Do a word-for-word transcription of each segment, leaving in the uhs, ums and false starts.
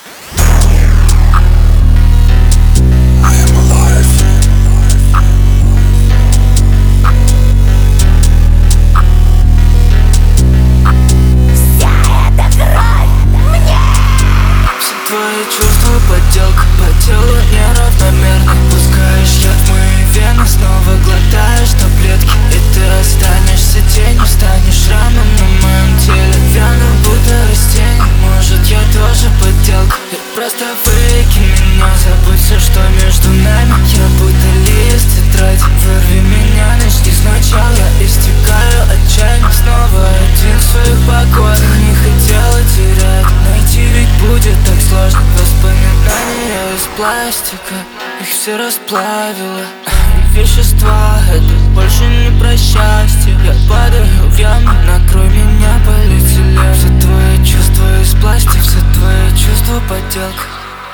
Чувствую подделка, по телу неравномерно. Пускаешь яд в мои вены, снова глотаешь таблетки. И ты останешься тенью, станешь шрамом на моем теле. Вяну будто растение, может я тоже подделка. И просто выкинь меня, забудь все, что между нами. Я будто лист тетради, вырви меня, начни сначала. Я истекаю отчаянно, снова один в своих покоях. Не хотела терять, найти ведь будет так сложно. Воспоминания из пластика, их все расплавило. И вещества, это больше не про счастье. Я падаю в яму, накрой меня полиэтилен. Все твои чувства из пластика, все твои чувства подделка.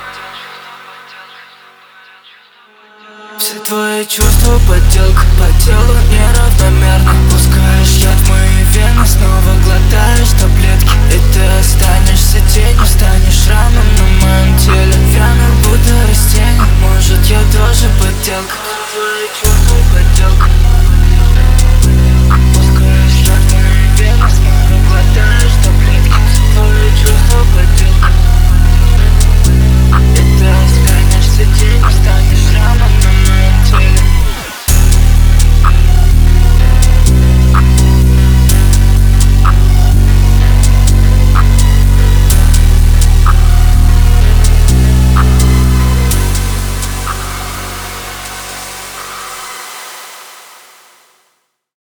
Все твои чувства подделка, по телу неравномерно. Пускаешь яд в мои вены, снова глотаешь